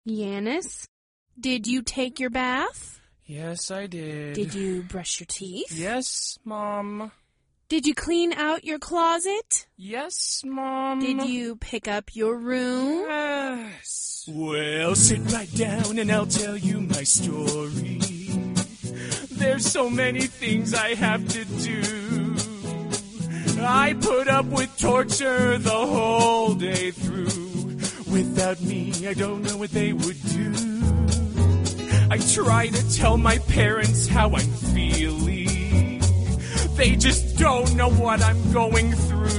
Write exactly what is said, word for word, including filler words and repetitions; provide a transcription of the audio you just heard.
Yanis, did you take your bath? Yes, I did. Did you brush your teeth? Yes, Mom. Did you clean out your closet? Yes, Mom. Did you pick up your room? Yes. Well, sit right down and I'll tell you my story. There's so many things I have to do. I put up with torture the whole day through. Without me, I don't know what they would do. I try to tell my parents how I'm feeling. They just don't know what I'm going through.